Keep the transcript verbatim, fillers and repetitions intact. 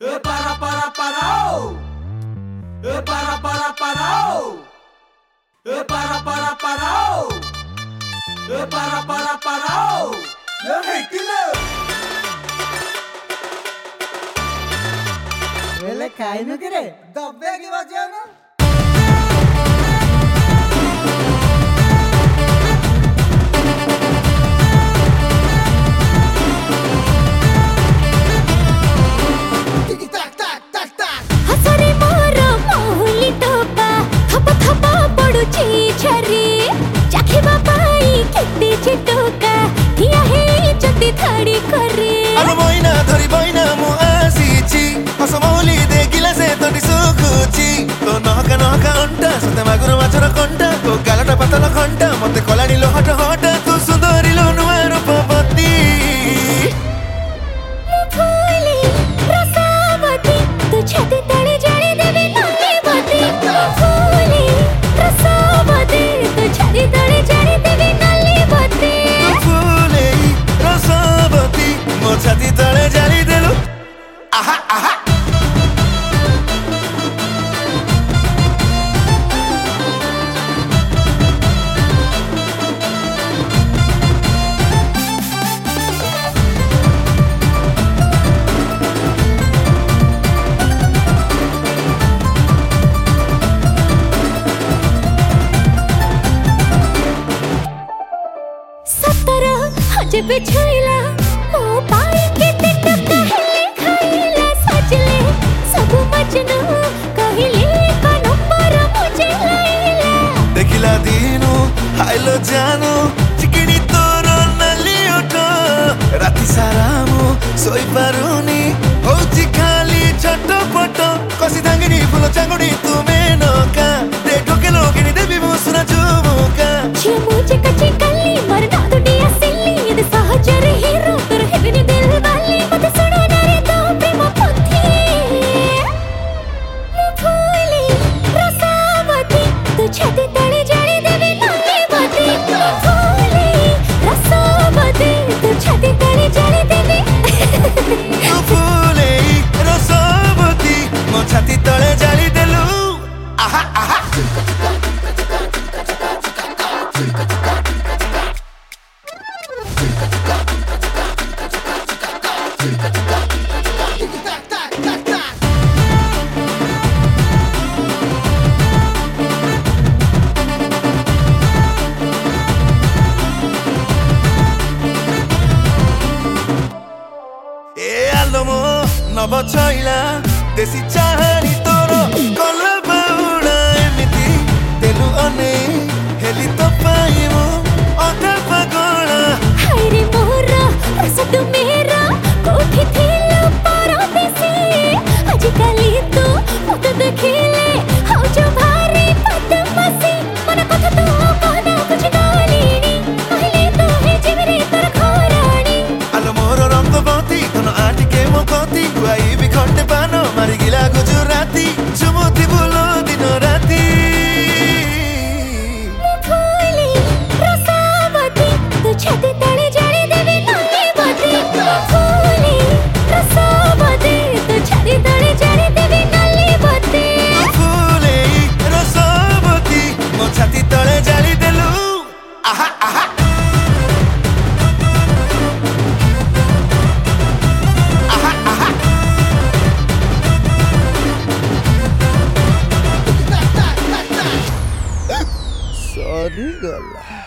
E para para parou. E para para parou. E para para parou. E para para parou. Eu reikilu. Ele cai no querer. Dobbe que bajana. पतला घंटा मत कलाड़ी लो हट हट तू सुंदरी लो noir पवती फूली रसावती तू छाती तले जाने देवे नालीवती फूली रसावती तू छाती तले जाने देवे नालीवती फूली रसावती मो छाती तले जाने देलु आहा आहा जब छुईला मो पाई के तिटका हिले खाईला सजले सब मजनू कहिले का नंबर मुझे लाईला देखिला दिनो हाइलो जानो चिकनी तोरो नली उठो राती सारा मु सोई पारुनी होची खाली छटपट कसी धांगिनी फुलो चांगुनी तुमे नका दे ठोके लोगिनी देवी मु सुना जुमुका छी मुझे कच्ची कल्ली मरना तो डिया सिल्ली ये सहजर हीरो तर हिरनी दिल वाली मत सुनो नारे तो प्रेम पंथी मु फूली रसावती तू छाती तले जाने देवे नालीवती फूली रसावती तू छाती तले जाने देवे फूली रसावती मो छाती तले जाने देलु आहा आहा नव छईला देसी चाहानी तोरो कल बाउडा एमिति तेलु अने हेली तो पाइमो अधा पगला हाय रे मोरा रस तू मेरा कोठी थिलो परदेसी आजकली तू मत देखिले हाउ जो भारी पद्मसी मन कथा तो कहना कुछ गालीनी कहले तो हे जीवरे तोर घराणी आलो मोर रंग बती धन आटी के मो कती गुआई भी खंडे पानो मारी गिला गुजराती चुमुती बोलो दिन राती फूली रसावती तू छाती तले जाने देवे नालीवती फूली रसावती तू छाती तले जाने देवे नालीवती फूली रसावती मो छाती तले जाने देलु आहा आहा Sorry, girl.